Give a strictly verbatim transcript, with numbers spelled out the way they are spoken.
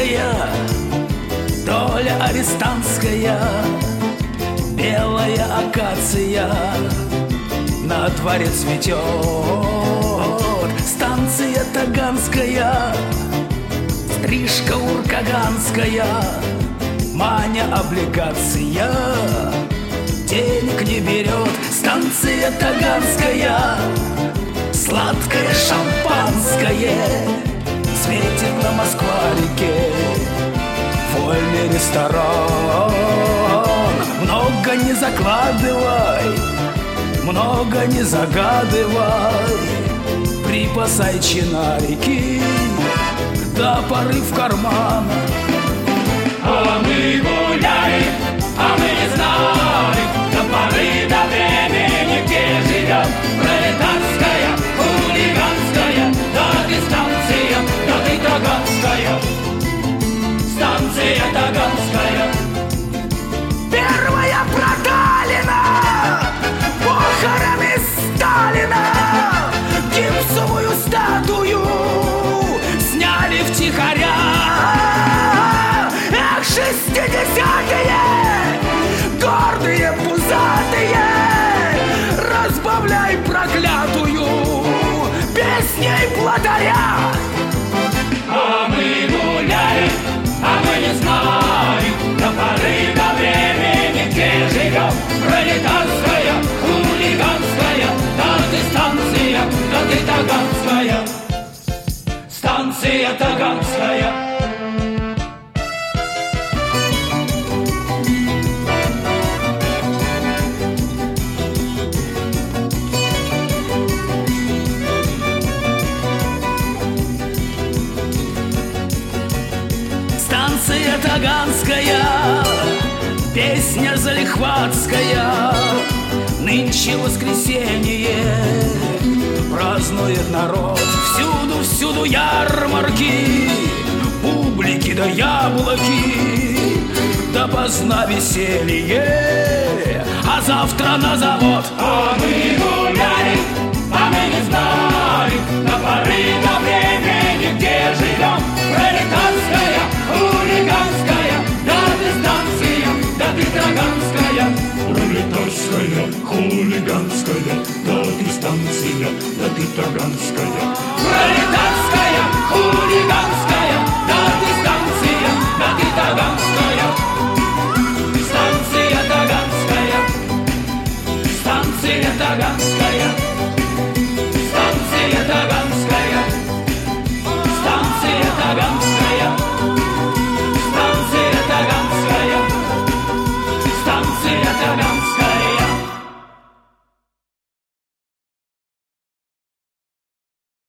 станция, доля арестантская, белая акация на дворе цветет. Станция Таганская, стрижка уркаганская, Маня облигация денег не берет. Станция Таганская, сладкое шампанское светит на Москва-реке. Вольный ресторан, много не закладывай, много не загадывай, припасай чинарики до поры в карман. А мы гуляем, а мы не знаем до поры до времени, где живем. Пролетарская, хулиганская, даты станция, даты Таганская, станция Таганская. Первая проталина, похороны Сталина, гипсовую статую сняли втихаря. Эх, шестидесятые, гордые, пузатые, разбавляй проклятую песней плотаря. А мы гуляем, а мы не знаем до поры до времени, где живем. Пролетарская, хулиганская, даты станция, даты Таганская, станция Таганская. Станция Таганская, песня залихватская, нынче воскресенье, празднует народ. Всюду, всюду ярмарки, бублики да яблоки, допоздна веселье, а завтра на завод. А мы гуляем, а мы не знаем до поры до времени, где живем. Пролетарская, хулиганская, даты станция, даты Таганская. Пролетарская, хулиганская, даты станция, даты Таганская. Пролетарская, хулиганская.